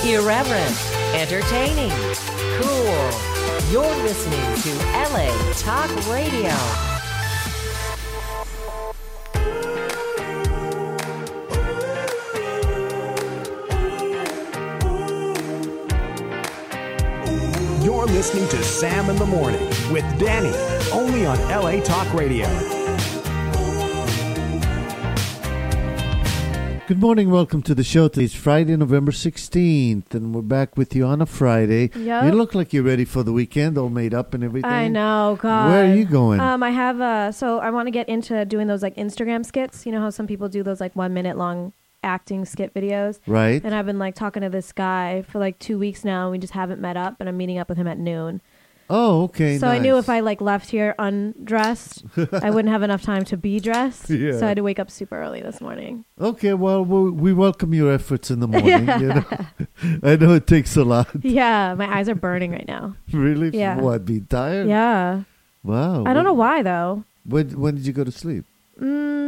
Irreverent, entertaining, cool. You're listening to LA Talk Radio. You're listening to Sam in the Morning with Danny, only on LA Talk Radio. Good morning. Welcome to the show. Today's Friday, November 16th, and we're back with you on a Friday. Yep. You look like you're ready for the weekend, all made up and everything. I know, God. Where are you going? I have so I want to get into doing those like Instagram skits. You know how some people do those like 1 minute long acting skit videos? Right. And I've been like talking to this guy for like 2 weeks now, and we just haven't met up, and I'm meeting up with him at noon. Oh, okay. So nice. I knew if I like left here undressed, I wouldn't have enough time to be dressed. Yeah. So I had to wake up super early this morning. Okay, well, we welcome your efforts in the morning. You know? I know it takes a lot. Yeah, my eyes are burning right now. Really? Yeah. From what, being tired? Yeah. Wow. I don't know why though. When did you go to sleep? I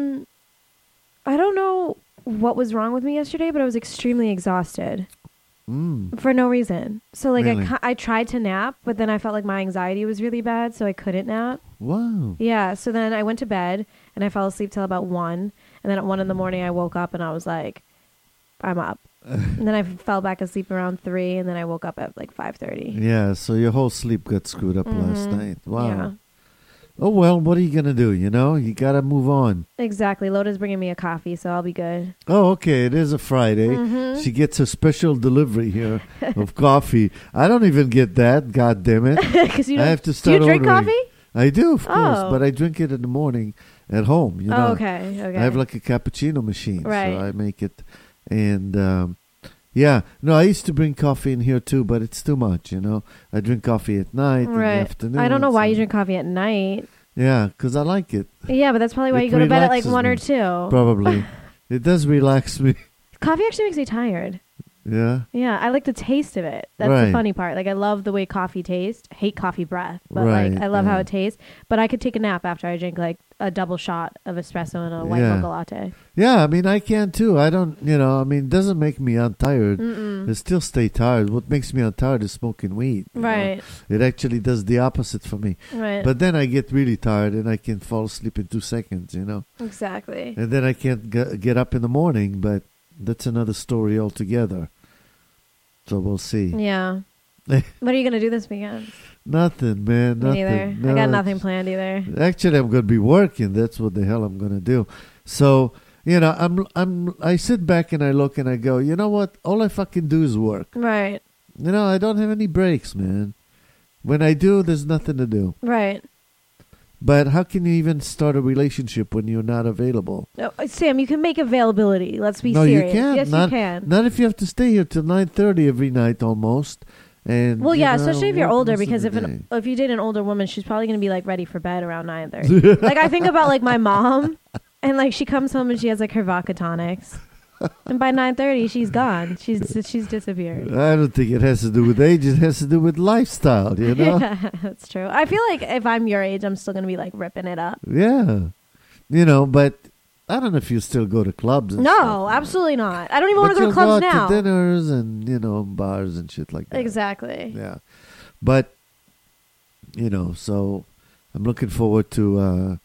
don't know what was wrong with me yesterday, but I was extremely exhausted. For no reason. So like Really? I tried to nap, but then I felt like my anxiety was really bad, so I couldn't nap. Wow. Yeah, so then I went to bed and I fell asleep till about 1, and then at 1 in the morning I woke up and I was like, I'm up. And then I fell back asleep around 3, and then I woke up at like 5:30. Yeah, so your whole sleep got screwed up last night. Wow. Yeah. Oh, well, what are you going to do? You know, you got to move on. Exactly. Loda's bringing me a coffee, so I'll be good. Oh, okay. It is a Friday. She gets a special delivery here of coffee. I don't even get that. God damn it. Because I have to start do you drink ordering. coffee? I do, of course, Oh. but I drink it in the morning at home. You know, Oh, okay. I have like a cappuccino machine, Right. so I make it. And yeah, no, I used to bring coffee in here too, but it's too much. You know, I drink coffee at night in the Right. afternoon. I don't know why you so- drink coffee at night. Yeah, because I like it. Yeah, but that's probably why It you go to bed at like relaxes 1 or me. 2. Probably, it does relax me. Coffee actually makes me tired. Yeah. Yeah, I like the taste of it. That's Right. the funny part. Like, I love the way coffee tastes. Hate coffee breath, but Right, like I love how yeah. it tastes. But I could take a nap after I drink like a double shot of espresso and a white Yeah. mocha latte. Yeah, I mean, I can too. I don't, I mean, it doesn't make me untired. I still stay tired. What makes me untired is smoking weed. you know. Right, It actually does the opposite for me. right. But then I get really tired and I can fall asleep in 2 seconds, Exactly. And then I can't get up in the morning, but that's another story altogether. So we'll see. Yeah. What are you gonna do this weekend? Nothing, man. Me Nothing. neither. No, I got nothing it's- planned either. Actually, I'm going to be working. That's what the hell I'm going to do. So, I sit back and I look and I go, you know what? All I fucking do is work. Right, I don't have any breaks, man. When I do, there's nothing to do. right. But how can you even start a relationship when you're not available? No, Sam, you can make availability. Let's be No, serious. you can't. Yes, not, you can. Not if you have to stay here till 9:30 every night almost. And Well, yeah, especially if you're work older, most of because the day. if you date an older woman, she's probably gonna be like ready for bed around 9:30. Like I think about like my mom, and like she comes home and she has like her vodka tonics, and by 9:30 she's gone. She's disappeared. I don't think it has to do with age. It has to do with lifestyle, Yeah, that's true. I feel like if I'm your age, I'm still gonna be like ripping it up. Yeah. But I don't know if you still go to clubs. And No, stuff. absolutely not. I don't even want to go you'll to clubs go out now. to dinners and, bars and shit like that. Exactly. Yeah. But, so I'm looking forward to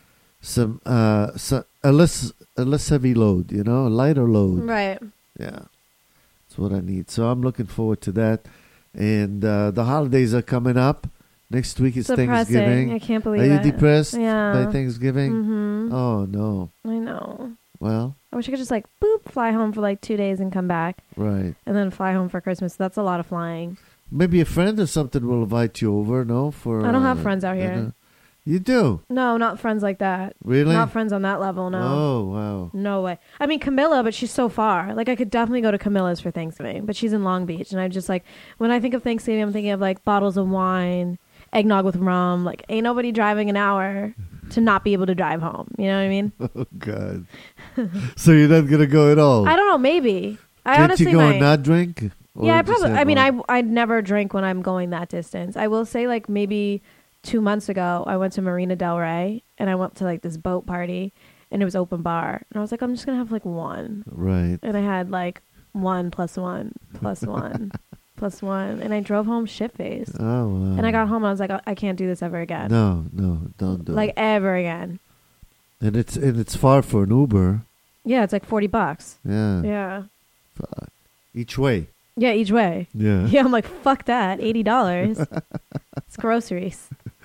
a less heavy load, a lighter load. Right. Yeah. That's what I need. So I'm looking forward to that. And the holidays are coming up. Next week is Depressing. Thanksgiving. I can't believe Are it. you depressed Yeah. by Thanksgiving? Mm-hmm. Oh, no. I know. Well, I wish I could just like boop fly home for like 2 days and come back, right. and then fly home for Christmas. That's a lot of flying. Maybe a friend or something will invite you over, no? For I don't have friends out here. dinner. You do? No, not friends like that. Really? Not friends on that level, no. Oh, wow. No way. I mean, Camilla, but she's so far. Like, I could definitely go to Camilla's for Thanksgiving, but she's in Long Beach. And I just like, when I think of Thanksgiving, I'm thinking of like bottles of wine, eggnog with rum. Like, ain't nobody driving an hour to not be able to drive home. You know what I mean? Oh, God. So you're not going to go at all? I don't know, maybe. I Can't honestly you go might. and not drink? Or Yeah, I just probably. have I mean, one? I'd never drink when I'm going that distance. I will say, like maybe 2 months ago, I went to Marina Del Rey and I went to like this boat party, and it was open bar, and I was like, I'm just gonna have like one, Right. and I had like 1 plus 1 plus 1 plus 1. And I drove home shit-faced. Oh, wow. And I got home and I was like, I can't do this ever again. No, don't do like it. ever again. And it's far for an Uber. Yeah, it's like $40. Yeah. Yeah. Fuck. Each way. Yeah, each way. Yeah. Yeah, I'm like, fuck that. $80. It's groceries.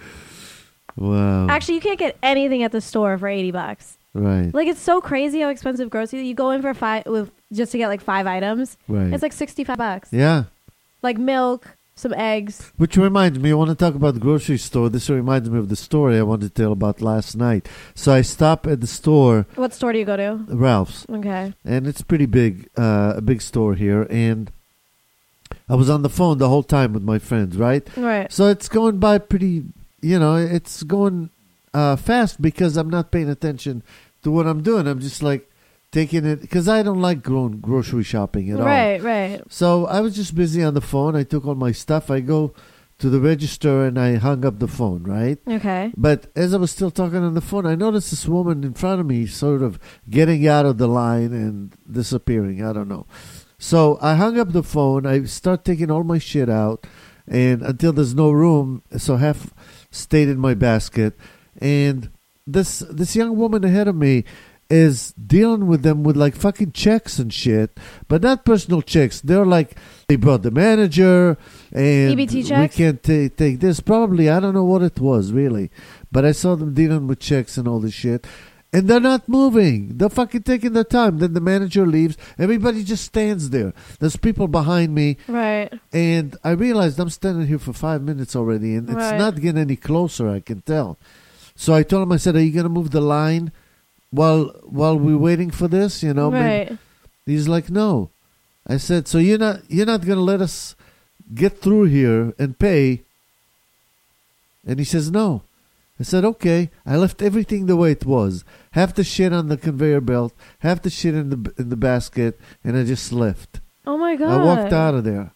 Wow. Actually, you can't get anything at the store for $80. Right. Like, it's so crazy how expensive groceries. You go in for just to get like 5 items. Right. It's like $65. Yeah. Like milk, some eggs. Which reminds me, I want to talk about the grocery store. This reminds me of the story I wanted to tell about last night. So I stop at the store, What store do you go to? Ralph's, Okay. and it's pretty big, a big store here. And I was on the phone the whole time with my friends, right? Right. So it's going by pretty, it's going fast because I'm not paying attention to what I'm doing. I'm just like taking it because I don't like grocery shopping at all. Right. So I was just busy on the phone. I took all my stuff. I go to the register and I hung up the phone, right? Okay. But as I was still talking on the phone, I noticed this woman in front of me sort of getting out of the line and disappearing. I don't know. So I hung up the phone. I start taking all my shit out and until there's no room. So half stayed in my basket. And this young woman ahead of me is dealing with them with like fucking checks and shit, but not personal checks. They're like, they brought the manager and EBT checks? we can't take this. Probably, I don't know what it was really, but I saw them dealing with checks and all this shit. And they're not moving. They're fucking taking their time. Then the manager leaves. Everybody just stands there. There's people behind me. Right. And I realized I'm standing here for 5 minutes already, and it's Right. not getting any closer, I can tell. So I told him, I said, are you going to move the line while we're waiting for this? Right. He's like, no. I said, so you're not going to let us get through here and pay? And he says, no. I said, okay. I left everything the way it was. Half the shit on the conveyor belt, half the shit in the basket, and I just left. Oh my god. I walked out of there.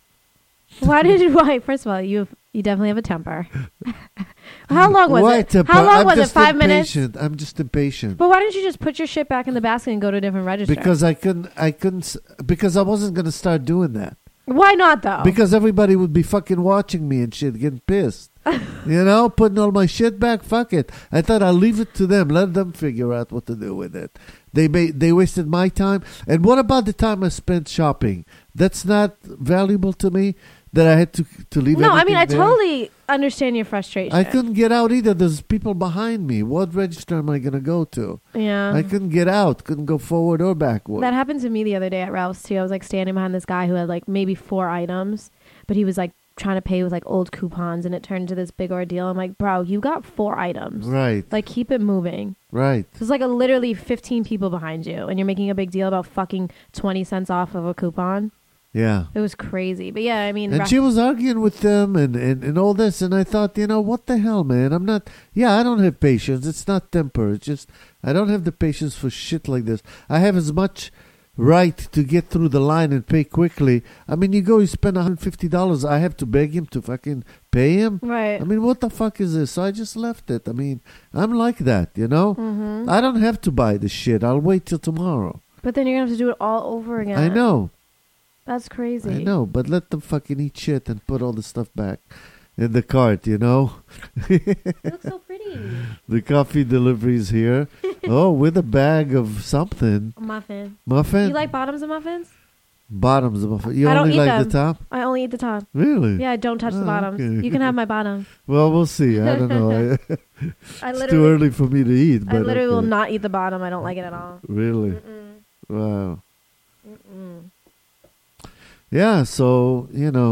Why? First of all, you definitely have a temper. How long was Why it? temper? How long I'm was it? just 5 minutes? impatient. I'm just impatient. But why didn't you just put your shit back in the basket and go to a different register? Because I couldn't, because I wasn't going to start doing that. Why not though? Because everybody would be fucking watching me and shit, getting pissed. Putting all my shit back, fuck it. I thought I'll leave it to them. Let them figure out what to do with it. They wasted my time. And what about the time I spent shopping? That's not valuable to me that I had to leave No, I everything mean, I there? totally understand your frustration. I couldn't get out either. There's people behind me. What register am I going to go to? Yeah. I couldn't get out. Couldn't go forward or backward. That happened to me the other day at Ralph's too. I was like standing behind this guy who had like maybe 4 items, but he was like trying to pay with like old coupons, and it turned into this big ordeal. I'm like, bro, you got 4 items. Right. Like, keep it moving. Right. There's like literally 15 people behind you, and you're making a big deal about fucking 20 cents off of a coupon. Yeah. It was crazy. But yeah, I mean, And she was arguing with them and all this. And I thought, what the hell, man? I don't have patience. It's not temper. It's just, I don't have the patience for shit like this. I have as much right to get through the line and pay quickly. I mean, you spend $150. I have to beg him to fucking pay him? right. I mean, what the fuck is this? So I just left it. I mean, I'm like that, Mm-hmm. I don't have to buy the shit. I'll wait till tomorrow. But then you're going to have to do it all over again. I know. That's crazy. I know, but let them fucking eat shit and put all the stuff back in the cart, It looks so pretty. The coffee delivery's here. With a bag of something. A muffin. Muffin? You like bottoms of muffins? Bottoms of muffin. You I don't only eat like them. the top? I only eat the top. Really? Yeah, don't touch the Oh, bottoms. okay. You can have my bottom. Well, we'll see. I don't know. I It's literally, too early for me to eat. But I literally will okay. not eat the bottom. I don't like it at all. Really? Mm-mm. Wow. Mm-mm. Yeah, so,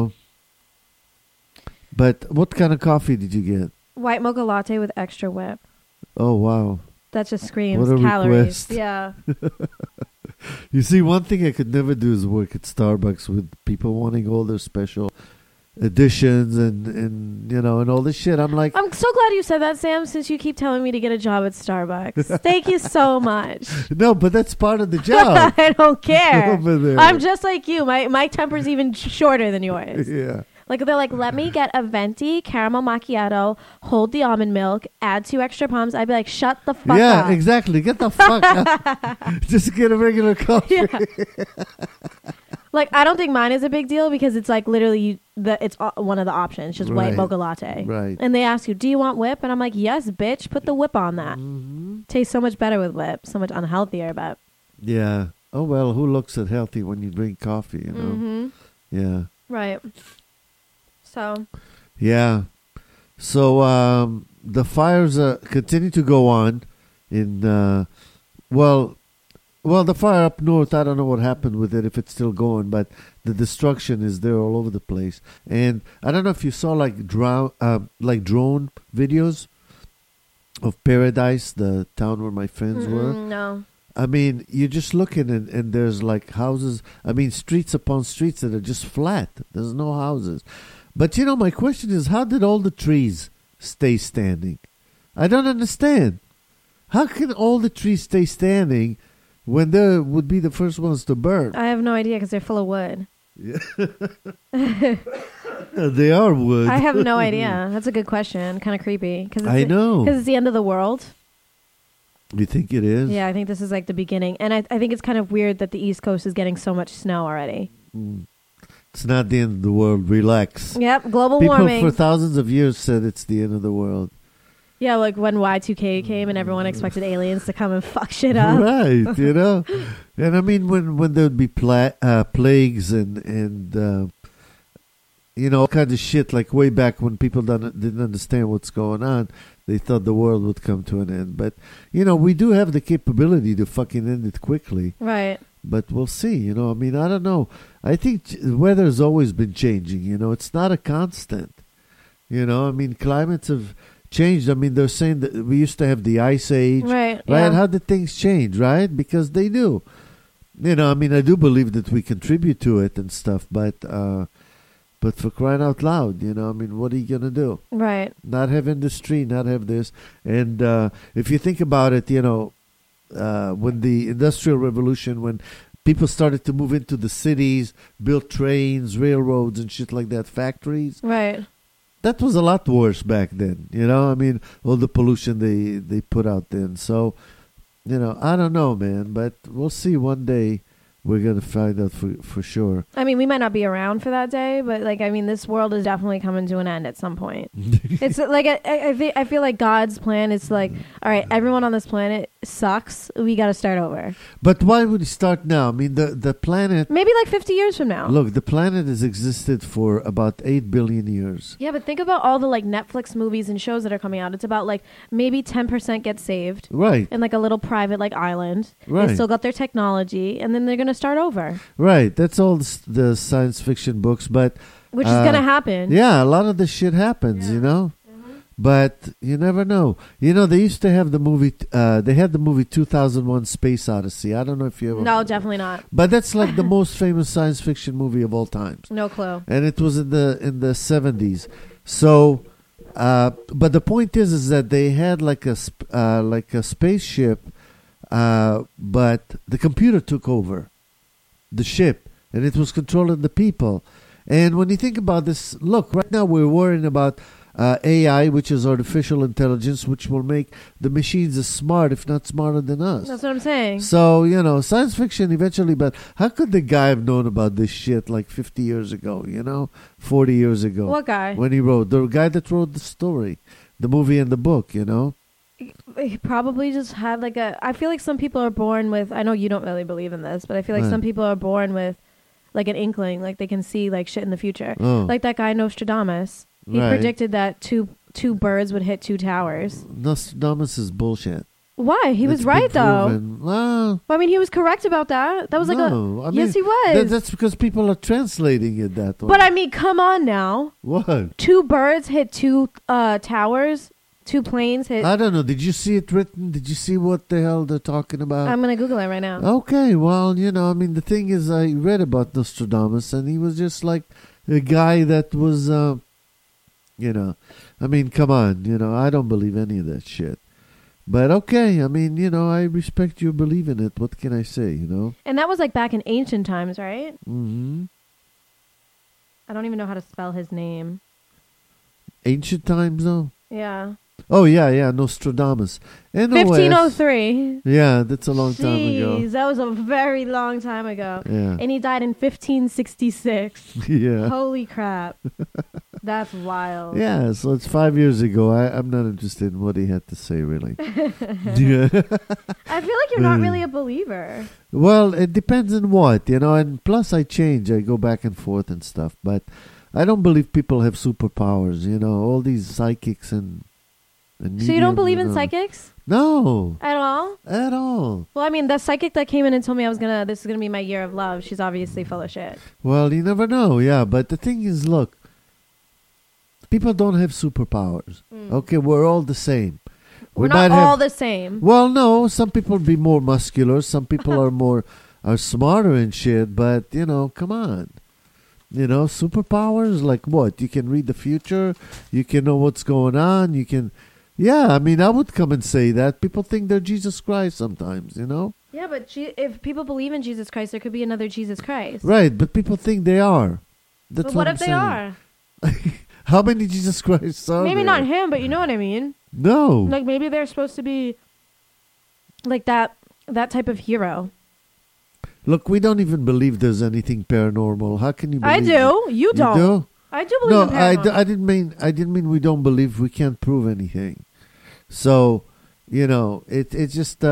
But what kind of coffee did you get? White mocha latte with extra whip. Oh, wow. That just screams What a calories. request. Yeah. You see, one thing I could never do is work at Starbucks with people wanting all their special editions and all this shit. I'm like, I'm so glad you said that, Sam, since you keep telling me to get a job at Starbucks. Thank you so much. no, but that's part of the job. I don't care. Over there. I'm just like you. My temper's even shorter than yours. Yeah. Like, they're like, let me get a venti caramel macchiato, hold the almond milk, add 2 extra pumps. I'd be like, shut the fuck Yeah, up. exactly. Get the fuck out. Just get a regular coffee. Yeah. Like, I don't think mine is a big deal because it's like literally it's one of the options, just white Right. mocha latte. Right. And they ask you, do you want whip? And I'm like, yes, bitch, put the whip on that. Mm-hmm. Tastes so much better with whip, so much unhealthier, but. Yeah. Oh, well, who looks at healthy when you drink coffee, you know? Mm-hmm. Yeah. Right. So. Yeah. So the fires continue to go on in, the fire up north, I don't know what happened with it, if it's still going, but the destruction is there all over the place. And I don't know if you saw like drone videos of Paradise, the town where my friends were. No. I mean, you're just looking and there's like houses, streets upon streets that are just flat. There's no houses. But, my question is, how did all the trees stay standing? I don't understand. How can all the trees stay standing when they would be the first ones to burn? I have no idea because they're full of wood. They are wood. I have no idea. That's a good question. Kind of creepy. I know. Because it's the end of the world. You think it is? Yeah, I think this is like the beginning. And I think it's kind of weird that the East Coast is getting so much snow already. It's not the end of the world. Relax. Yep, global People warming. for thousands of years said it's the end of the world. Yeah, like when Y2K came and everyone expected aliens to come and fuck shit up. Right, And I mean, when there would be plagues and all kinds of shit, like way back when people didn't understand what's going on, they thought the world would come to an end. But, we do have the capability to fucking end it quickly. Right. But we'll see, I don't know. I think weather's always been changing, It's not a constant. Climates have changed. They're saying that we used to have the Ice Age. Right. Right? Yeah. How did things change, right? Because they do. I do believe that we contribute to it and stuff, but for crying out loud, what are you going to do? Right. Not have industry, not have this. And if you think about it, when the Industrial Revolution, when people started to move into the cities, build trains, railroads, and shit like that, factories. Right. That was a lot worse back then, all the pollution they put out then. So, I don't know, man, but we'll see one day. We're going to find out for sure. We might not be around for that day, but this world is definitely coming to an end at some point. It's like, I feel like God's plan is like, all right, everyone on this planet sucks. We got to start over. But why would he start now? The planet... Maybe like 50 years from now. Look, the planet has existed for about 8 billion years. Yeah, but think about all the like Netflix movies and shows that are coming out. It's about like maybe 10% get saved. Right. In like a little private like island. Right. They still got their technology, and then they're going to start over. Right. That's all the science fiction books, but... Which is going to happen. Yeah, a lot of this shit happens, But you never know. They used to have the movie, they had the movie 2001 Space Odyssey. I don't know if you ever... No, definitely not. But that's like the most famous science fiction movie of all time. No clue. And it was in the 70s. So, but the point is that they had like a spaceship, but the computer took over the ship, and it was controlling the people. And when you think about this, look, right now we're worrying about AI, which is artificial intelligence, which will make the machines as smart, if not smarter than us. That's what I'm saying. So, science fiction eventually, but how could the guy have known about this shit like 50 years ago, 40 years ago? What guy? When he wrote, the guy that wrote the story, the movie and the book, He probably just had like I feel like some people are born with, I know you don't really believe in this, but I feel like Right. some people are born with like an inkling, like they can see like shit in the future. Oh. Like that guy Nostradamus. He Right. predicted that two birds would hit 2 towers. Nostradamus is bullshit. Why? He was It's right been though. proven. Well, Well, he was correct about that. That was like no, yes, he was. That's because people are translating it that way. But come on now. What? 2 birds hit 2 towers. 2 planes hit. I don't know. Did you see it written? Did you see what the hell they're talking about? I'm gonna Google it right now. Okay, well, the thing is, I read about Nostradamus, and he was just like a guy that was, come on, I don't believe any of that shit. But okay, I respect you believing it. What can I say, And that was like back in ancient times, right? Mm-hmm. I don't even know how to spell his name. Ancient times, though? Yeah. Oh, yeah, Nostradamus. NOS. 1503. Yeah, that's a long time ago. Jeez, that was a very long time ago. Yeah. And he died in 1566. Yeah. Holy crap. That's wild. Yeah, so it's 5 years ago. I'm not interested in what he had to say, really. Yeah. I feel like you're not really a believer. Well, it depends on what, and plus I change. I go back and forth and stuff. But I don't believe people have superpowers, all these psychics and So you don't mediums believe and in all. psychics? No, At all? at all. Well, I mean, the psychic that came in and told me this is going to be my year of love, she's obviously full of shit. Well, you never know, yeah. But the thing is, look, people don't have superpowers. Okay, we're all the same. We're might not all have- the same. Well, no, some people be more muscular. Some people are smarter and shit. But, come on. Superpowers, like what? You can read the future. You can know what's going on. You can... Yeah, I mean, I would come and say that. People think they're Jesus Christ sometimes, Yeah, but if people believe in Jesus Christ, there could be another Jesus Christ. Right, but people think they are. That's But what I'm if they saying. are? How many Jesus Christs are Maybe there? not him, but you know what I mean. No. Like maybe they're supposed to be like that type of hero. Look, we don't even believe there's anything paranormal. How can you believe I do. You You don't. do? I do believe in paranormal. I didn't mean we don't believe. We can't prove anything. So, it's just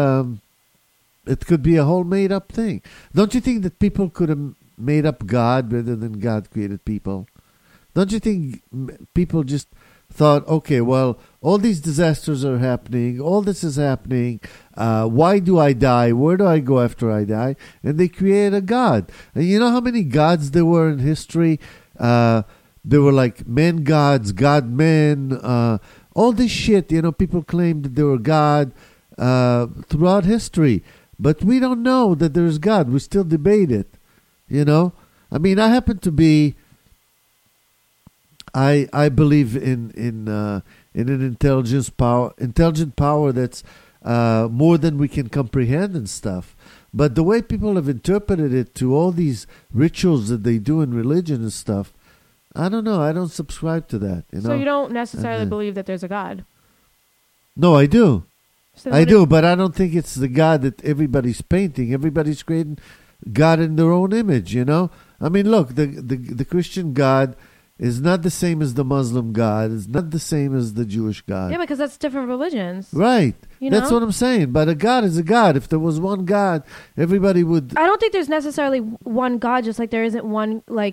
it could be a whole made up thing. Don't you think that people could have made up God rather than God created people? Don't you think people just thought, okay, well, all these disasters are happening, all this is happening, why do I die? Where do I go after I die? And they created a God. And you know how many gods there were in history? There were like men gods, God men, all this shit, people claim that they were God throughout history. But we don't know that there's God. We still debate it, I mean, I happen to be... I believe in an intelligent power that's more than we can comprehend and stuff. But the way people have interpreted it to all these rituals that they do in religion and stuff, I don't know. I don't subscribe to that. So you don't necessarily believe that there's a God. No, I do. So I do, but I don't think it's the God that everybody's painting. Everybody's creating God in their own image. I mean, look, the Christian God is not the same as the Muslim God. It's not the same as the Jewish God. Yeah, because that's different religions. Right. That's know? what I'm saying. But a God is a God. If there was one God, everybody would... I don't think there's necessarily one God, just like there isn't one, like,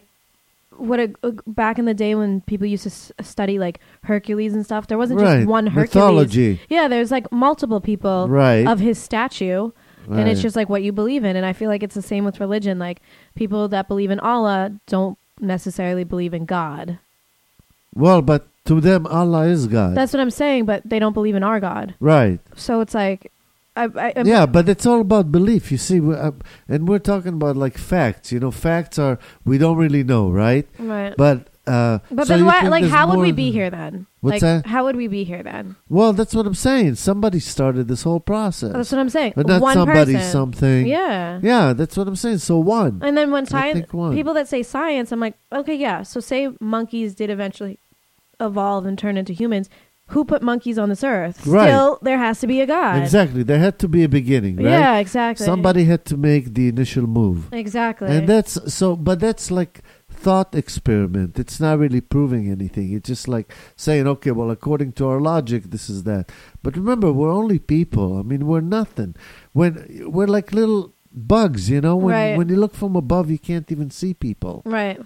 back in the day when people used to study, like, Hercules and stuff, there wasn't Right. just one Hercules. Mythology. Yeah, there's, like, multiple people Right. of his statue. And it's Right. just, like, what you believe in. And I feel like it's the same with religion. Like, people that believe in Allah don't necessarily believe in God. Well, but to them, Allah is God. That's what I'm saying, but they don't believe in our God. Right. So it's like... Yeah, but it's all about belief. You see, and we're talking about like facts. Facts are we don't really know, right? Right. But But so then you why, think like, there's how would we more be than- here then? What's like, that? How would we be here then? Well, that's what I'm saying. Somebody started this whole process. That's what I'm saying. But not one somebody, person. something. Yeah. Yeah, that's what I'm saying. So one. And then when I science, think one. people that say science, I'm like, okay, yeah. So say monkeys did eventually evolve and turn into humans. Who put monkeys on this earth? Right. Still, there has to be a God. Exactly. There had to be a beginning, right? Yeah, exactly. Somebody had to make the initial move. Exactly. And that's so, but that's like thought experiment. It's not really proving anything. It's just like saying, okay, well, according to our logic, this is that. But remember, we're only people. I mean, we're nothing. We're like little bugs, Right. When you look from above, you can't even see people. Right.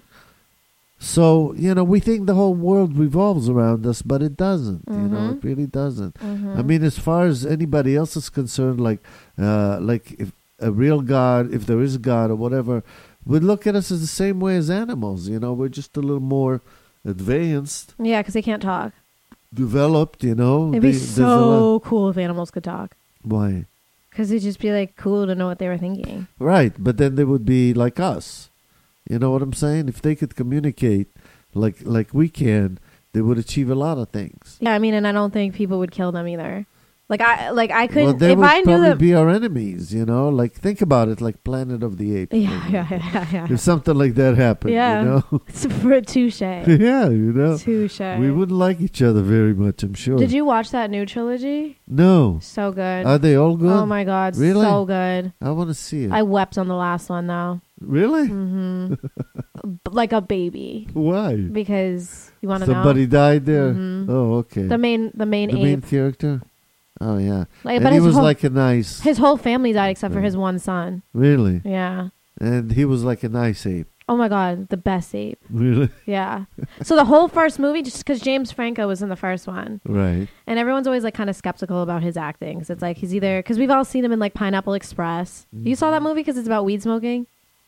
So, we think the whole world revolves around us, but it doesn't. It really doesn't. Mm-hmm. I mean, as far as anybody else is concerned, like if a real God, if there is a God or whatever, would look at us as the same way as animals. We're just a little more advanced, Yeah, because they can't talk. developed. It'd be There's a lot- so cool if animals could talk. Why? Because it'd just be like cool to know what they were thinking. Right, but then they would be like us. You know what I'm saying? If they could communicate like we can, they would achieve a lot of things. Yeah, I mean, and I don't think people would kill them either. I couldn't. Well, they if would I knew probably that. be our enemies, you know? Like, think about it, like Planet of the Apes. Yeah. If something like that happened, Yeah. you know? It's for touche. Yeah, you know? Touche. We wouldn't like each other very much, I'm sure. Did you watch that new trilogy? No. So good. Are they all good? Oh my god, Really? so good. I want to see it. I wept on the last one though. Really? Hmm Like a baby Why? because you want to know Somebody died there? Mhm. Oh, okay. the main The main ape. character? Oh, yeah. Like, And but he his was whole, like a nice... his whole family died except for Yeah. his one son. Really? Yeah. And he was like a nice ape. Oh my god, the best ape. Really? Yeah. So the whole first movie, just because James Franco was in the first one, Right. and everyone's always like kind of skeptical about his acting. 'Cause it's like he's either because we've all seen him in like Pineapple Express. You saw that movie because it's about weed smoking.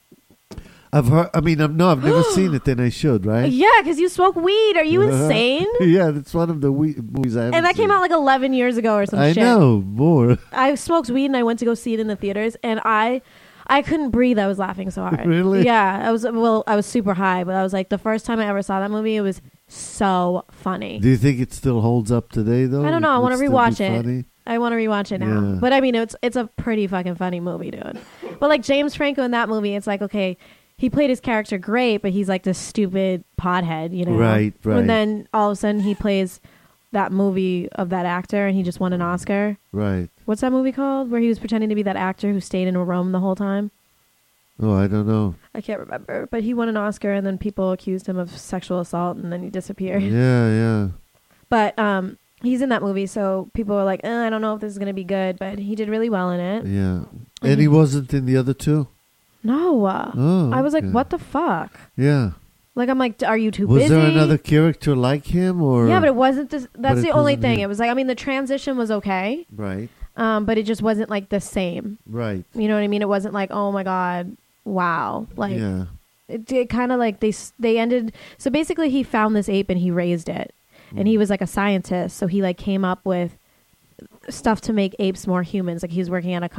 I've heard... I mean, I've never seen it, and I should, right? Yeah, because you smoke weed. Are you insane? Yeah, that's one of the movies I haven't And that came seen. out like 11 years ago or some I shit. know, more. I smoked weed and I went to go see it in the theaters, and I couldn't breathe. I was laughing so hard. Really? Yeah. I was super high, but I was like, the first time I ever saw that movie, it was so funny. Do you think it still holds up today, though? I don't know. I Would want to still be rewatch it. funny? I want to rewatch it now. Yeah. But I mean, it's a pretty fucking funny movie, dude. But like James Franco in that movie, it's like, okay, he played his character great, but he's like this stupid pothead, you know? Right, right. And then all of a sudden he plays that movie of that actor and he just won an Oscar. Right. What's that movie called? Where he was pretending to be that actor who stayed in a room the whole time? Oh, I don't know. I can't remember. But he won an Oscar and then people accused him of sexual assault and then he disappeared. Yeah. But he's in that movie, so people were like, I don't know if this is going to be good, but he did really well in it. Yeah. And he wasn't in the other two? No. Oh, I was like, okay. what the fuck? Yeah. Like, I'm like, are you too Was busy? there another character like him, or? Yeah, but it wasn't this. That's it the only wasn't thing. him. It was like, I mean, the transition was okay, Right. but it just wasn't like the same. Right. You know what I mean? It wasn't like, oh my God, wow. Like, yeah. it kind of like they ended. So basically, he found this ape and he raised it. And he was like a scientist. So he like came up with stuff to make apes more humans. Like he was working at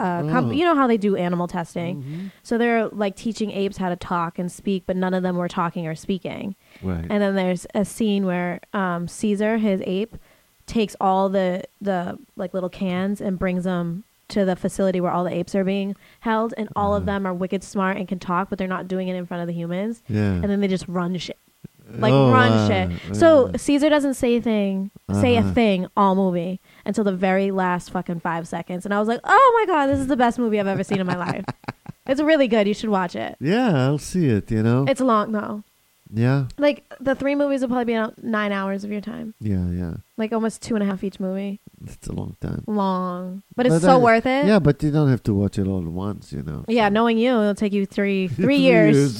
a you know how they do animal testing. Mm-hmm. So they're like teaching apes how to talk and speak, but none of them were talking or speaking. Right. And then there's a scene where Caesar, his ape, takes all the like little cans and brings them to the facility where all the apes are being held, and all of them are wicked smart and can talk, but they're not doing it in front of the humans. Yeah. And then they just run shit. Like Oh, run wow. shit. So Caesar doesn't say a thing Uh-huh. all movie until the very last fucking 5 seconds. And I was like, oh my God, this is the best movie I've ever seen in my life. It's really good. You should watch it. Yeah, I'll see it, you know? It's long though. Yeah. Like the 3 movies will probably be about 9 hours of your time. Yeah. Like almost 2.5 each movie. It's a long time. Long. But it's But so I- worth it. Yeah, but you don't have to watch it all at once, you know? Yeah, so. knowing you, it'll take you three 3 years.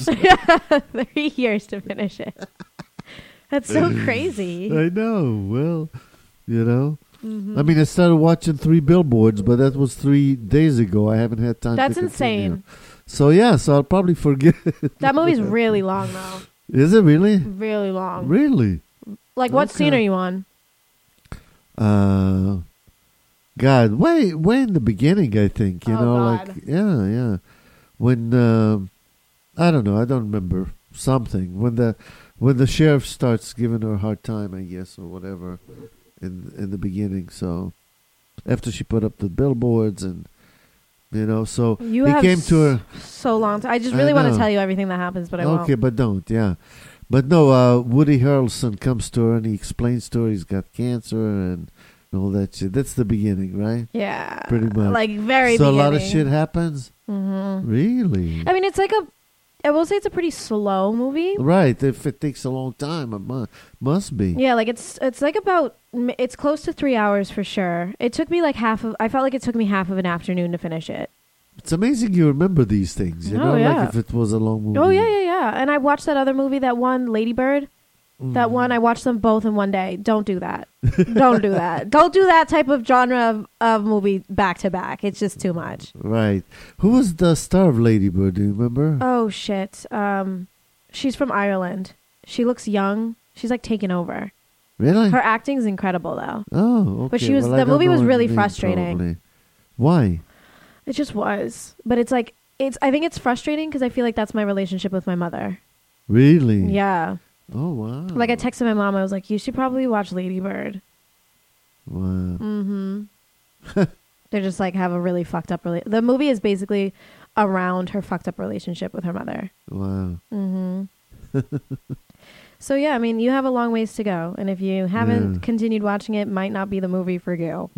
3 years to finish it. That's so crazy. I know. Well, you know? Mm-hmm. I mean, I started watching 3 Billboards, but that was 3 days ago. I haven't had time That's to continue. insane. So, yeah, so I'll probably forget. That movie's really long though. Is it really? Really long. Really? Like what Okay. scene are you on? God, way in the beginning, I think. You Oh, know, God. like, yeah. When, I don't know, I don't remember. Something. When the sheriff starts giving her a hard time, I guess, or whatever, in the beginning. So, after she put up the billboards and, you know, so You he have came to her. So long. I just I really want to know. tell you everything that happens, but I Okay, won't. but don't, yeah. But no, Woody Harrelson comes to her and he explains to her he's got cancer and all that shit. That's the beginning, right? Yeah. Pretty much. Like very So beginning. a lot of shit happens? Mm-hmm. Really? I mean, it's like I will say it's a pretty slow movie. Right. If it takes a long time, it must be. Yeah, like it's like it's close to 3 hours for sure. It took me like I felt like it took me half of an afternoon to finish it. It's amazing you remember these things, you Oh, know, yeah. like if it was a long movie. Oh yeah. And I watched that other movie that won, Lady Bird. That one, I watched them both in one day. Don't do that. Don't do that. Don't do that type of genre of movie back to back. It's just too much. Right. Who was the star of Lady Bird? Do you remember? Oh shit. She's from Ireland. She looks young. She's like taken over. Really? Her acting's incredible though. Oh, okay. But she was- Well, I the don't movie know was her really name, frustrating. probably. Why? It just was. But it's like I think it's frustrating because I feel like that's my relationship with my mother. Really? Yeah. Oh, wow. Like I texted my mom. I was like, you should probably watch Lady Bird. Wow. Mm-hmm. They're just like have a really fucked up the movie is basically around her fucked up relationship with her mother. Wow. So yeah, I mean, you have a long ways to go, and if you haven't continued watching it, might not be the movie for you.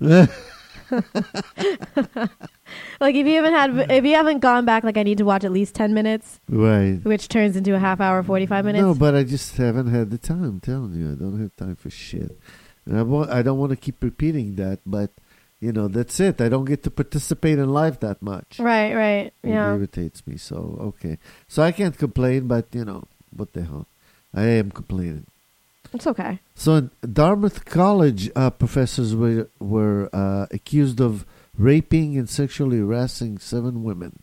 Like if you haven't gone back, like I need to watch at least 10 minutes, Right. which turns into a half hour, 45 minutes. No, but I just haven't had the time. I'm telling you, I don't have time for shit. And I don't want to keep repeating that, but, you know, that's it. I don't get to participate in life that much. Right, It yeah. irritates me, so, okay. So I can't complain, but, you know, what the hell. I am complaining. It's okay. So in Dartmouth College, professors were accused of raping and sexually harassing 7 women.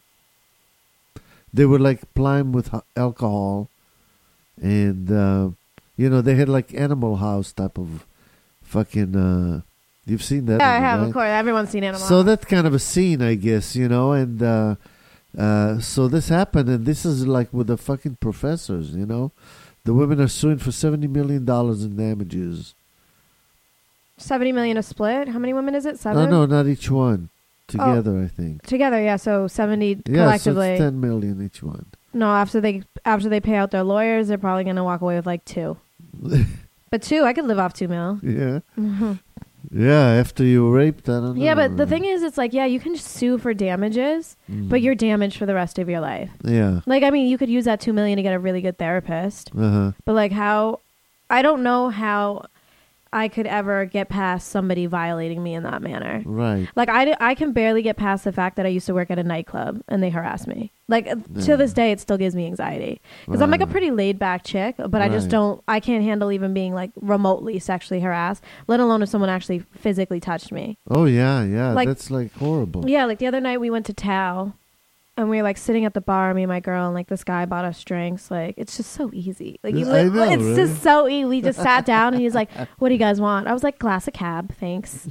They were like plied with alcohol, and you know, they had like Animal House type of fucking. You've seen that? Yeah, I have, right? of course. Everyone's seen Animal So House. that's kind of a scene, I guess, you know, and so this happened, and this is like with the fucking professors, you know. The women are suing for $70 million in damages. 70 million a split. How many women is it? 7? No, not each one. Together, I think. Together, yeah. So 70 Yeah, collectively. so it's 10 million each one. No, after they pay out their lawyers, they're probably gonna walk away with like 2. But 2, I could live off 2 mil. Yeah. Yeah, after you were raped, I don't know. Yeah, but the thing is, it's like, yeah, you can just sue for damages, but you're damaged for the rest of your life. Yeah. Like, I mean, you could use that $2 million to get a really good therapist, Uh-huh. but like I don't know how I could ever get past somebody violating me in that manner. Right. Like, I can barely get past the fact that I used to work at a nightclub and they harassed me. Like, to this day, it still gives me anxiety. Because I'm like a pretty laid-back chick, but I just I can't handle even being, like, remotely sexually harassed, let alone if someone actually physically touched me. Oh, yeah. Like- That's, like, horrible. Yeah, like, the other night we went to Tao, and we were, like, sitting at the bar, me and my girl, and, like, this guy bought us drinks. Like, it's just so easy. Like, I know, it's right? just so easy. We just sat down, and he's like, what do you guys want? I was like, glass of cab, thanks.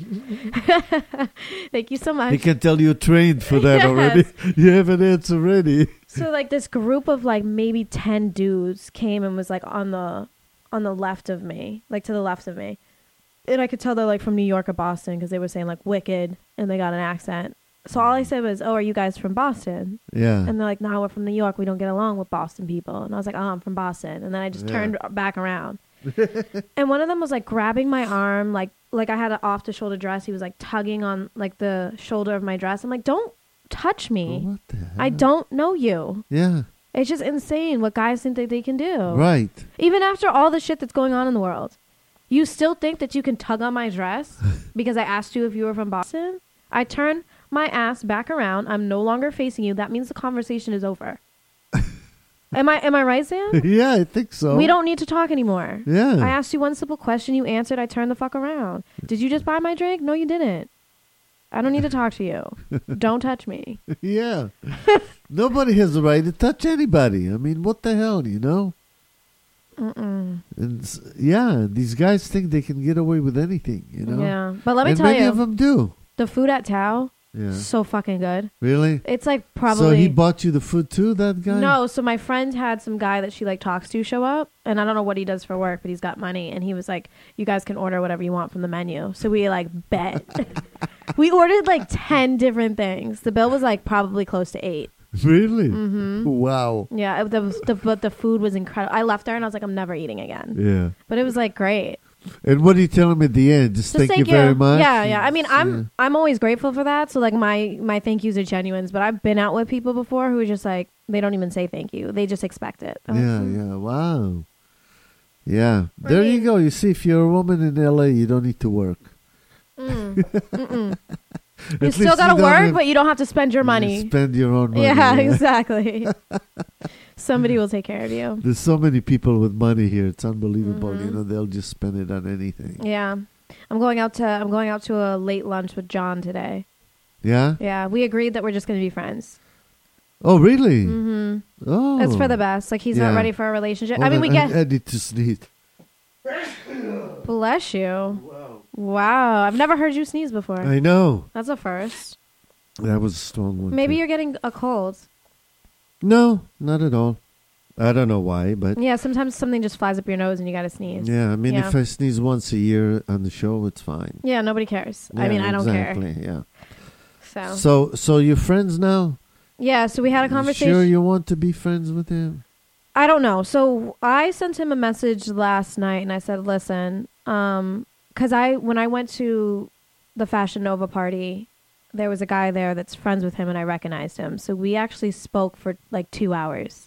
Thank you so much. He can tell you're trained for that Yes. already. You have an answer ready. So like this group of like maybe 10 dudes came and was like on the left of me, like to the left of me. And I could tell they're like from New York or Boston because they were saying like wicked and they got an accent. So all I said was, oh, are you guys from Boston? Yeah. And they're like, no, we're from New York. We don't get along with Boston people. And I was like, oh, I'm from Boston. And then I just turned back around. And one of them was like grabbing my arm, like I had an off the shoulder dress. He was like tugging on like the shoulder of my dress. I'm like, don't touch me. What the hell? I don't know you. Yeah. It's just insane what guys think that they can do. Right. Even after all the shit that's going on in the world. You still think that you can tug on my dress because I asked you if you were from Boston? I turn my ass back around. I'm no longer facing you. That means the conversation is over. Am I right, Sam? Yeah, I think so. We don't need to talk anymore. Yeah. I asked you one simple question. You answered. I turned the fuck around. Did you just buy my drink? No, you didn't. I don't need to talk to you. Don't touch me. Yeah. Nobody has the right to touch anybody. I mean, what the hell, you know? And yeah, these guys think they can get away with anything, you know? Yeah. But let me and tell many you, of them do. the food at Tao, Yeah. so fucking good. Really? It's like probably... So he bought you the food too, that guy? No, so my friend had some guy that she like talks to show up, and I don't know what he does for work, but he's got money, and he was like, you guys can order whatever you want from the menu. So we like bet. We ordered like 10 different things. The bill was like probably close to 8. Really? Mm-hmm. Wow. Yeah, but the food was incredible. I left there and I was like, I'm never eating again. Yeah. But it was like great. And what do you tell him at the end? Just thank you very much? Yeah. I mean, I'm always grateful for that. So like my thank yous are genuine. But I've been out with people before who are just like, they don't even say thank you. They just expect it. Yeah. Wow. Yeah. There you go. You see, if you're a woman in LA, you don't need to work. You still got to work, but you don't have to spend your money. You spend your own money. Yeah, exactly. Somebody will take care of you. There's so many people with money here. It's unbelievable. You know, they'll just spend it on anything. Yeah. I'm going out to a late lunch with John today. Yeah? Yeah, we agreed that we're just going to be friends. Oh, really? Mm-hmm. Oh. It's for the best. Like, he's not ready for a relationship. I mean, we get... I need to sneeze. Bless you. Wow. I've never heard you sneeze before. I know. That's a first. That was a strong one. Maybe too. you're getting a cold. No, not at all. I don't know why, but Yeah, sometimes something just flies up your nose and you gotta sneeze. yeah, I mean, Yeah. if I sneeze once a year on the show, it's fine. Yeah, nobody cares. I Yeah, mean, I don't exactly, care. Yeah. So So you're friends now? yeah, so we had a conversation. Sure, you want to be friends with him? I don't know. So I sent him a message last night and I said, listen, because when I went to the Fashion Nova party, there was a guy there that's friends with him and I recognized him. So we actually spoke for like 2 hours.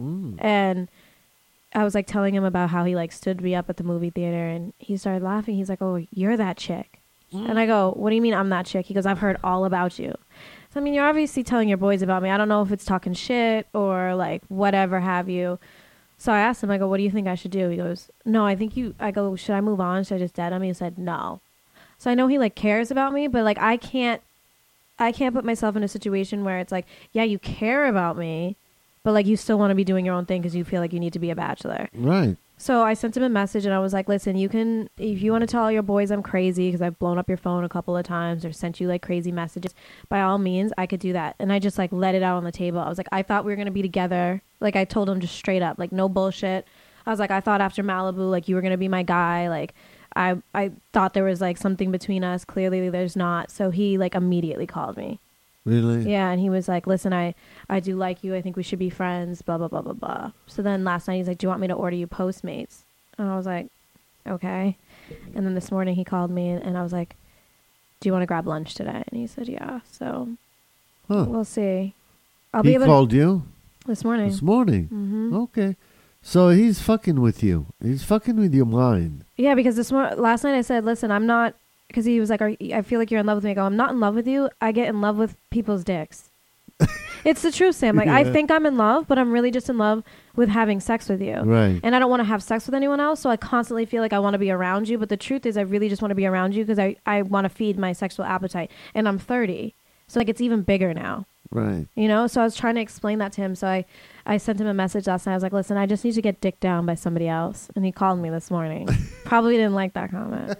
And I was like telling him about how he like stood me up at the movie theater and he started laughing. He's like, oh, you're that chick. And I go, what do you mean I'm that chick? He goes, I've heard all about you. So, I mean, you're obviously telling your boys about me. I don't know if it's talking shit or like whatever have you. So I asked him, I go, what do you think I should do? He goes, no, I go, should I move on? Should I just dead him? He said, no. So I know he like cares about me, but like I can't put myself in a situation where it's like, yeah, you care about me, but like you still want to be doing your own thing because you feel like you need to be a bachelor. Right. So I sent him a message and I was like, listen, if you want to tell your boys I'm crazy because I've blown up your phone a couple of times or sent you like crazy messages, by all means, I could do that. And I just like let it out on the table. I was like, I thought we were going to be together. Like I told him just straight up, like no bullshit. I was like, I thought after Malibu, like you were going to be my guy. Like I thought there was like something between us. Clearly there's not. So he like immediately called me. Really? Yeah, and he was like, listen, I do like you. I think we should be friends, blah, blah, blah, blah, blah. So then last night he's like, do you want me to order you Postmates? And I was like, okay. And then this morning he called me and I was like, do you want to grab lunch today? And he said, yeah. So we'll see. He called you? This morning. This morning? Mm-hmm. Okay. So he's fucking with you. He's fucking with your mind. Yeah, because last night I said, listen, I'm not, because he was like, I feel like you're in love with me. I go, I'm not in love with you. I get in love with people's dicks. It's the truth, Sam. Like, Yeah. I think I'm in love, but I'm really just in love with having sex with you. Right. And I don't want to have sex with anyone else, so I constantly feel like I want to be around you. But the truth is, I really just want to be around you because I want to feed my sexual appetite. And I'm 30. So, like, it's even bigger now. Right. You know? So I was trying to explain that to him. So I sent him a message last night. I was like, listen, I just need to get dicked down by somebody else. And he called me this morning. Probably didn't like that comment.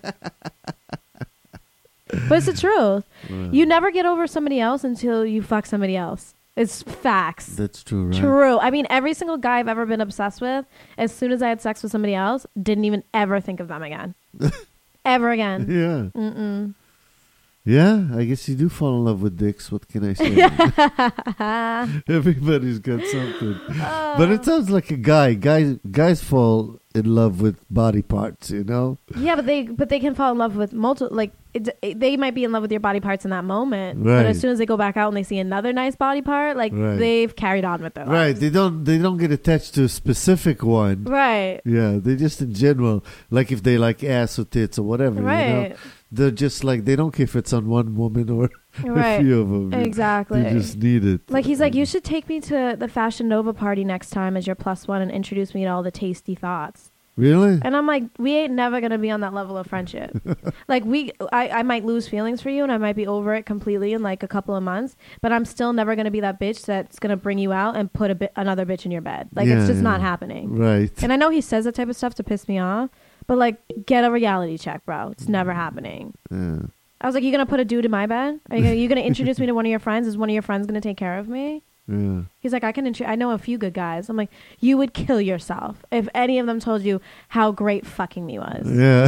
But it's the truth. Right. You never get over somebody else until you fuck somebody else. It's facts. That's true, right? True. I mean, every single guy I've ever been obsessed with, as soon as I had sex with somebody else, didn't even ever think of them again. Ever again. Yeah. Mm-mm. Yeah, I guess you do fall in love with dicks. What can I say? Everybody's got something. But it sounds like a guy. Guys fall in love with body parts, you know? Yeah, but they can fall in love with multiple, like, they might be in love with your body parts in that moment. Right. But as soon as they go back out and they see another nice body part, like, Right. they've carried on with their Right. lives. They don't get attached to a specific one. Right. Yeah, they just in general, like if they like ass or tits or whatever, you know? Right. They're just like, they don't care if it's on one woman or Right. a few of them. Exactly. They just need it. Like, he's like, you should take me to the Fashion Nova party next time as your +1 and introduce me to all the tasty thoughts. Really? And I'm like, we ain't never going to be on that level of friendship. Like, I might lose feelings for you and I might be over it completely in like a couple of months, but I'm still never going to be that bitch that's going to bring you out and put another bitch in your bed. Like, Yeah, it's just yeah. not happening. Right. And I know he says that type of stuff to piss me off, but like, get a reality check, bro. It's never happening. Yeah. I was like, you going to put a dude in my bed? Are you going to introduce me to one of your friends? Is one of your friends going to take care of me? Yeah. He's like, I know a few good guys. I'm like, you would kill yourself if any of them told you how great fucking me was. Yeah.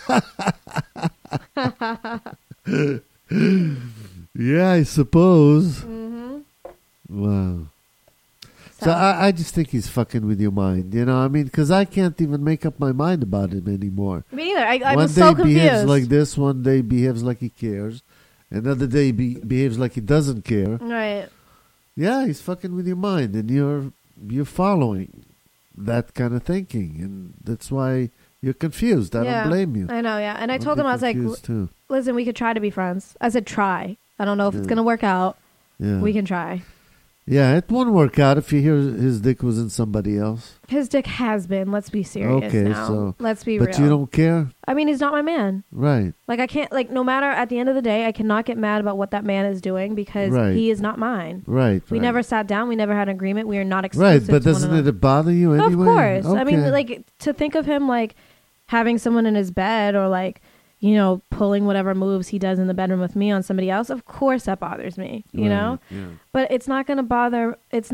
Yeah, I suppose. Mm-hmm. Wow. So I just think he's fucking with your mind, you know? I mean, because I can't even make up my mind about him anymore. Me neither. I One was day so he behaves confused. like this, one day behaves like he cares. Another day behaves like he doesn't care. Right. Yeah, he's fucking with your mind, and you're following that kind of thinking, and that's why you're confused. I Yeah. don't blame you. I know, yeah. And I I'd told be him, I was like, confused too. listen, we could try to be friends. I said, try. I don't know if it's Yeah. going to work out. Yeah. We can try. Yeah, it won't work out if you hear his dick was in somebody else. His dick has been. Let's be serious Okay, now. so- Let's be But real. you don't care? I mean, he's not my man. Right. Like, I can't, like, no matter, at the end of the day, I cannot get mad about what that man is doing because Right. he is not mine. Right. We right. never sat down. We never had an agreement. We are not Right, exclusive but to one doesn't another. it bother you anyway? Of course. I mean, Okay. like, to think of him, like, having someone in his bed or, like, you know, pulling whatever moves he does in the bedroom with me on somebody else, of course that bothers me, you know? Yeah. But it's not going to bother, it's not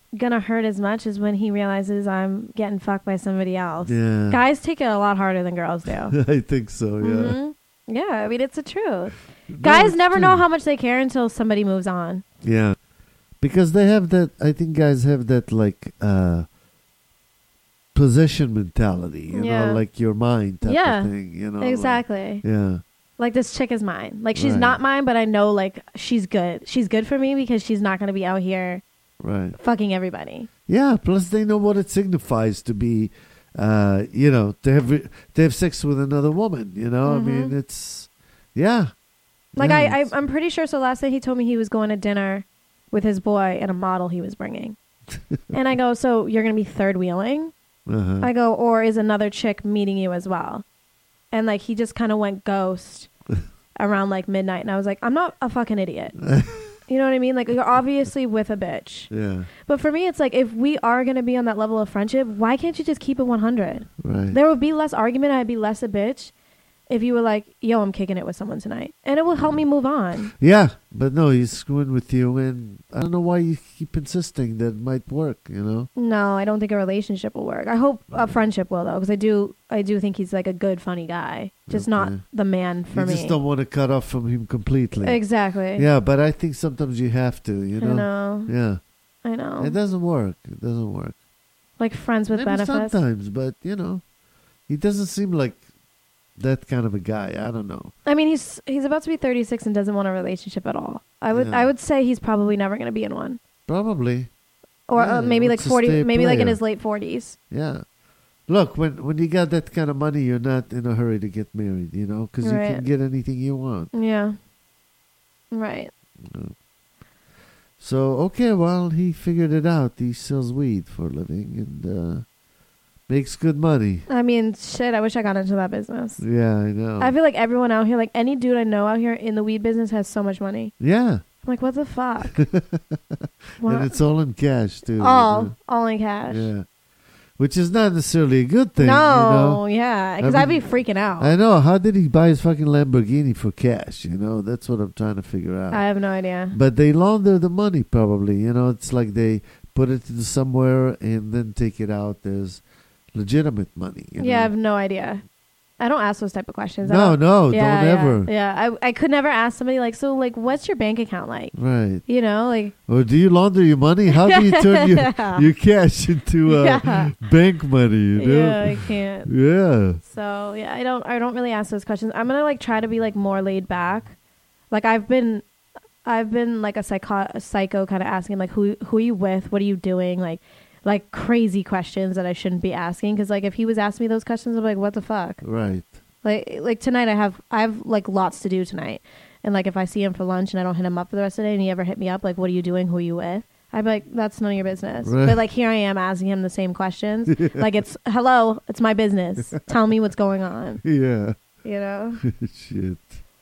gonna hurt as much as when he realizes I'm getting fucked by somebody else. Yeah. Guys take it a lot harder than girls do. I think so, yeah. Mhm. Yeah, I mean, it's the truth. Guys it's never true. know how much they care until somebody moves on. Yeah. Because they have that, I think guys have that, like, possession mentality, you Yeah. know, like your mind type Yeah, of thing, you know. Exactly. Like, yeah. Like, this chick is mine. Like, she's Right. not mine, but I know, like, she's good. She's good for me because she's not going to be out here Right. fucking everybody. Yeah, plus they know what it signifies to be, you know, to have sex with another woman, you know? Mhm. I mean, it's, yeah. Like, Yeah, I'm pretty sure, so last night he told me he was going to dinner with his boy and a model he was bringing. And I go, so you're going to be third wheeling? uh-huh. I go, or is another chick meeting you as well? And, like, he just kind of went ghost around, like, midnight. And I was like, I'm not a fucking idiot. You know what I mean? Like, you're obviously with a bitch. Yeah, But for me, it's like, if we are going to be on that level of friendship, why can't you just keep it 100? right. There would be less argument. I'd be less a bitch if you were like, yo, I'm kicking it with someone tonight. And it will help me move on. Yeah, but no, he's screwing with you, and I don't know why you keep insisting that it might work, you know? No, I don't think a relationship will work. I hope a friendship will, though, because I do think he's like a good, funny guy. Just not Okay. the man for You me. just don't want to cut off from him completely. Exactly. Yeah, but I think sometimes you have to, you know? I know. Yeah. I know. It doesn't work. It doesn't work. Like friends with Maybe benefits. sometimes, but, you know, he doesn't seem like that kind of a guy. I don't know. I mean, he's about to be 36 and doesn't want a relationship at all. I Yeah. would say he's probably never going to be in one. Probably. Or Yeah, maybe like wants to 40, stay a maybe like in player. his late 40s. Yeah. Look, when you got that kind of money, you're not in a hurry to get married, you know, because you Right. can get anything you want. Yeah. Right. So, okay, well, he figured it out. He sells weed for a living and makes good money. I mean, shit, I wish I got into that business. Yeah, I know. I feel like everyone out here, like any dude I know out here in the weed business has so much money. Yeah. I'm like, what the fuck? What? And it's all in cash, too. all in cash. Yeah. Which is not necessarily a good thing, No, you know? yeah, because I I'd be mean, freaking out. I know. How did he buy his fucking Lamborghini for cash, you know? That's what I'm trying to figure out. I have no idea. But they launder the money, probably. You know, it's like they put it into somewhere and then take it out as legitimate money. You Yeah, I know? have no idea. I don't ask those type of questions. No, don't ever. Yeah, I could never ask somebody like, so like, what's your bank account like? Right. You know, like. Or do you launder your money? How do you turn your cash into Yeah. bank money, you know? Yeah, I can't. Yeah. So yeah, I don't really ask those questions. I'm gonna like try to be like more laid back. Like I've been like a psycho kind of asking like who are you with? What are you doing? Like crazy questions that I shouldn't be asking, because like if he was asking me those questions, I'm like, what the fuck? Right. Like tonight I have like lots to do tonight, and like if I see him for lunch and I don't hit him up for the rest of the day and he ever hit me up like, what are you doing? Who are you with? I'd be like, that's none of your business. Right. But like here I am asking him the same questions. Like it's my business. Tell me what's going on. Yeah. You know? Shit.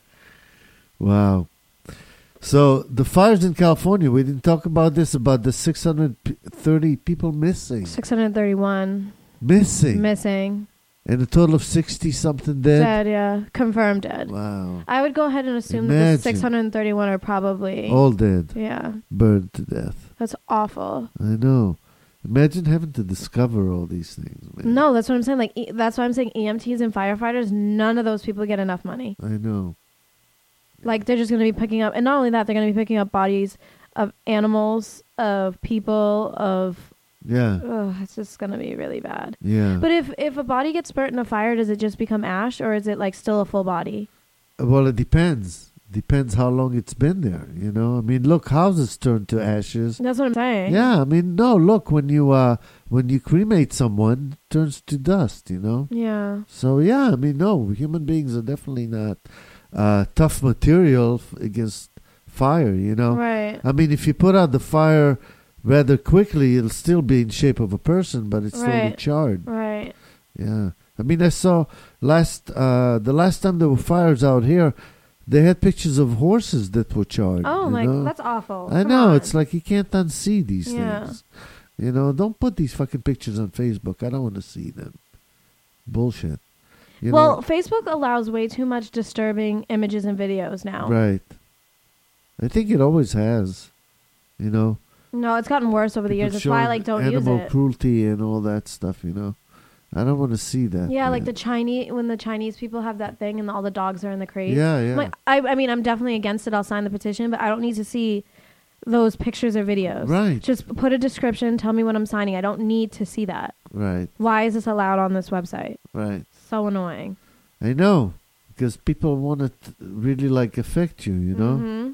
Wow. So the fires in California, we didn't talk about this, about the 630 people missing. 631 Missing. missing. And a total of 60-something dead. Dead, yeah. Confirmed dead. Wow. I would go ahead and assume that Imagine. the 631 are probably... All dead. Yeah. Burned to death. That's awful. I know. Imagine having to discover all these things, man. No, that's what I'm saying. Like, that's why I'm saying EMTs and firefighters, none of those people get enough money. I know. Like, they're just going to be picking up... And not only that, they're going to be picking up bodies of animals, of people, of... Yeah. Ugh, it's just going to be really bad. Yeah. But if a body gets burnt in a fire, does it just become ash, or is it, like, still a full body? Well, it depends. Depends how long it's been there, you know? I mean, look, houses turn to ashes. That's what I'm saying. Yeah, I mean, no, look, when you cremate someone, it turns to dust, you know? Yeah. So, yeah, I mean, no, human beings are definitely not tough material against fire, you know? Right. I mean, if you put out the fire rather quickly, it'll still be in shape of a person, but it's slowly Right. charred. Right. Yeah. I mean, I saw the last time there were fires out here, they had pictures of horses that were charred. Oh, you like, know? that's awful. I Come know. on. It's like you can't unsee these Yeah. things. You know, don't put these fucking pictures on Facebook. I don't want to see them. Bullshit. You Well, know? Facebook allows way too much disturbing images and videos now. Right. I think it always has. You know, No, it's gotten worse over the years. That's why I like don't use animal it. cruelty and all that stuff. You know, I don't want to see that. Yeah, like man. when the Chinese people have that thing and all the dogs are in the crates. Yeah, yeah. I'm like, I mean, I'm definitely against it. I'll sign the petition, but I don't need to see those pictures or videos. Right. Just put a description. Tell me what I'm signing. I don't need to see that. Right. Why is this allowed on this website? Right. So annoying. I know, because people want to really like affect you. You know. Mm-hmm.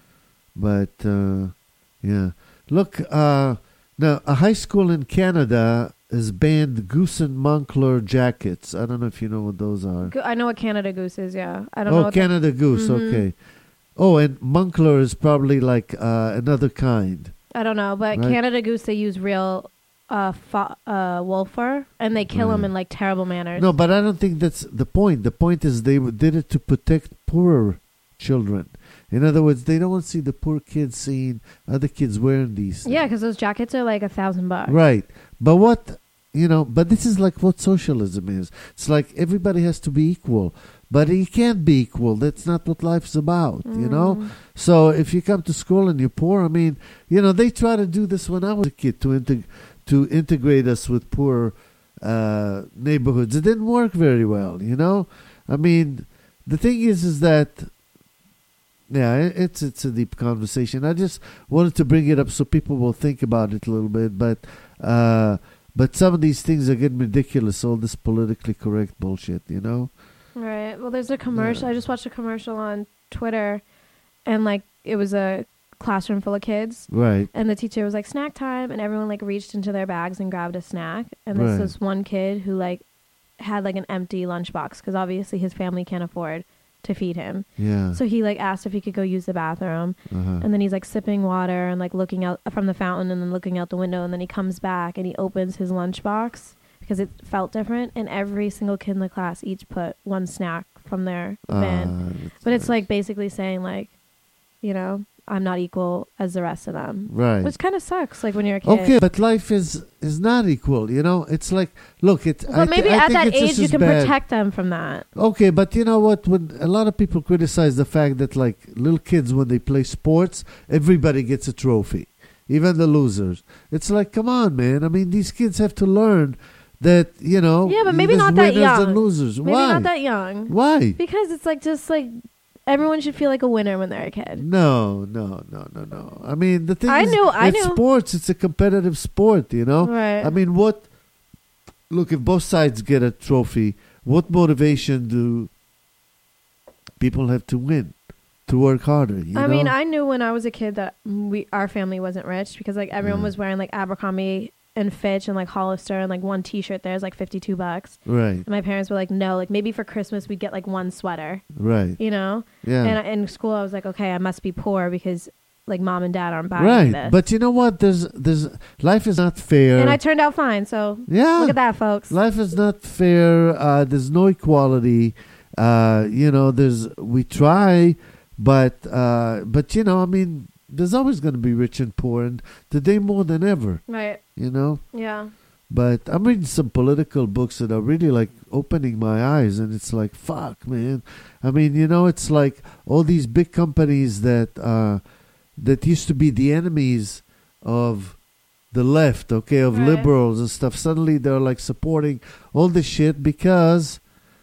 But yeah, look. Now a high school in Canada has banned Goose and Moncler jackets. I don't know if you know what those are. I know what Canada Goose is. Yeah, I don't know. Oh, what Canada Goose. Mhm. Okay. Oh, and Moncler is probably like another kind. I don't know, but Right. Canada Goose, they use real wolf fur, and they kill them Right. in like terrible manners. No, but I don't think that's the point. The point is they did it to protect poorer children. In other words, they don't want to see the poor kids seeing other kids wearing these things. Yeah, because those jackets are like $1,000. Right. But what, but this is like what socialism is. It's like everybody has to be equal. But you can't be equal. That's not what life's about, you know? So if you come to school and you're poor, I mean, they try to do this when I was a kid to integrate us with poor neighborhoods. It didn't work very well, I mean, the thing is that, yeah, it's a deep conversation. I just wanted to bring it up so people will think about it a little bit. But some of these things are getting ridiculous. All this politically correct bullshit, Right. Well, there's a commercial. Yeah. I just watched a commercial on Twitter, and like it was a classroom full of kids, Right. and the teacher was like, snack time, and everyone like reached into their bags and grabbed a snack, and there's Right. this one kid who like had like an empty lunchbox because obviously his family can't afford to feed him. Yeah. So he like asked if he could go use the bathroom, Uh-huh. and then he's like sipping water and like looking out from the fountain and then looking out the window, and then he comes back and he opens his lunchbox because it felt different, and every single kid in the class each put one snack from their bin. But it's like basically saying like, I'm not equal as the rest of them. Right. Which kind of sucks, like when you're a kid. Okay, but life is not equal, It's like, look, But maybe I at think that it's just age you as can bad. protect them from that. Okay, but you know what? When a lot of people criticize the fact that like little kids when they play sports, everybody gets a trophy, even the losers. It's like, come on, man. I mean, these kids have to learn that Yeah, but maybe there's not that winners young. and losers. Maybe Why? not that young. Why? Because it's like just like everyone should feel like a winner when they're a kid. No. I mean, the thing I is, knew- it's sports. It's a competitive sport, Right. I mean, look, if both sides get a trophy, what motivation do people have to win, to work harder? I mean, I knew when I was a kid that our family wasn't rich because like everyone Mm. was wearing like Abercrombie and Fitch and like Hollister, and like one T-shirt there is like $52. Right, And my parents were like, no, like maybe for Christmas we'd get like one sweater, right. Yeah. And in school I was like, okay, I must be poor because like mom and dad aren't buying me Right, this. but you know what? There's life is not fair. And I turned out fine, so Yeah. look at that, folks. Life is not fair. There's no equality. We try, but I mean, there's always going to be rich and poor, and today more than ever. Right. Yeah. But I'm reading some political books that are really like opening my eyes, and it's like, fuck, man. I mean, it's like all these big companies that used to be the enemies of the left, of Right. liberals and stuff. Suddenly they're like supporting all this shit because,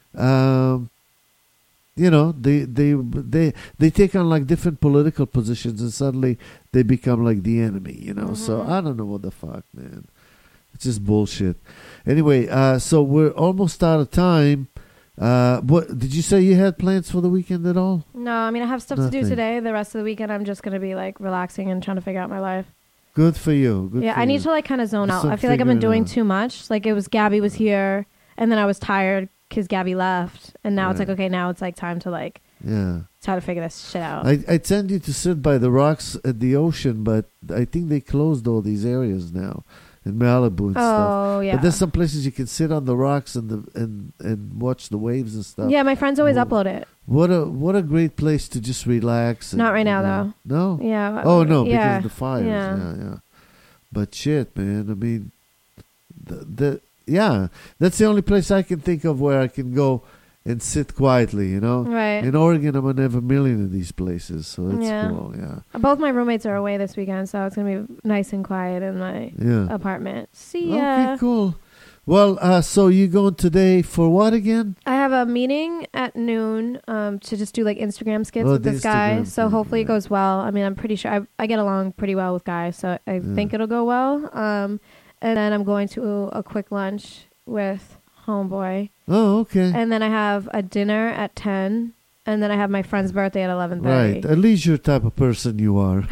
they take on like different political positions, and suddenly they become like the enemy, So I don't know what the fuck, man. It's just bullshit. Anyway, so we're almost out of time. What did you say you had plans for the weekend at all? No, I mean I have stuff to do Nothing. today. The rest of the weekend I'm just gonna be like relaxing and trying to figure out my life. Good for you. Good Yeah, for I need you. to like kind of zone Just out. start I feel like I've been figuring it doing out. too much. Like Gabby was here, and then I was tired because Gabby left, and now it's Right. like okay, now it's like time to like Yeah. try to figure this shit out. I'd send you to sit by the rocks at the ocean, but I think they closed all these areas now in Malibu and stuff. Oh yeah. But there's some places you can sit on the rocks and watch the waves and stuff. Yeah, my friends always Well, upload it. What a great place to just relax. Not right now, though. No. Yeah. Oh no, yeah. because of the fires. Yeah. But shit, man. I mean, that's the only place I can think of where I can go and sit quietly, you know. Right. In Oregon, I'm gonna have a million of these places, so it's Yeah. cool. Yeah. Both my roommates are away this weekend, so it's gonna be nice and quiet in my Yeah. apartment. See ya. Okay, cool. Well, so you going today for what again? I have a meeting at noon to just do like Instagram skits Oh, with the this guy. Instagram So thing, hopefully yeah. it goes well. I mean, I'm pretty sure I get along pretty well with guys, so I think it'll go well. And then I'm going to a quick lunch with homeboy. Oh, okay. And then I have a dinner at 10. And then I have my friend's birthday at 11:30. Right. At least you're the type of person you are.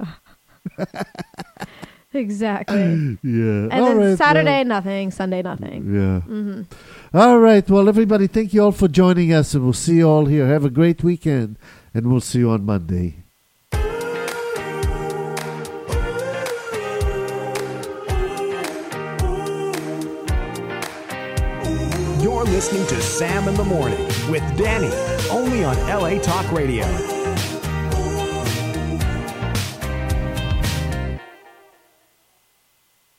Exactly. Yeah. And All then right, Saturday, nothing. Sunday, nothing. Yeah. Hmm. All right. Well, everybody, thank you all for joining us, and we'll see you all here. Have a great weekend, and we'll see you on Monday. You're listening to Sam in the Morning with Danny, only on LA Talk Radio.